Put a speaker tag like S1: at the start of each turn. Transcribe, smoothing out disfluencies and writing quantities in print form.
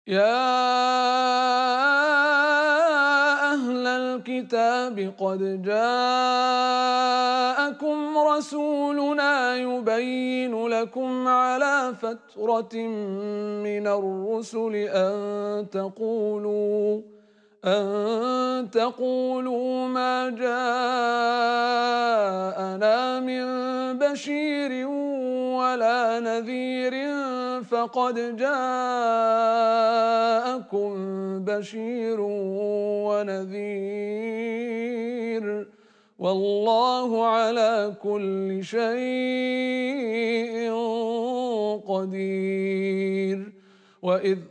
S1: يا أهل الكتاب قد جاءكم رسولنا يبين لكم على فترة من الرسل أن تقولوا ما جاءنا من بشير ولا نذير فقد جاءكم بشير ونذير والله على كل شيء قدير. وإذ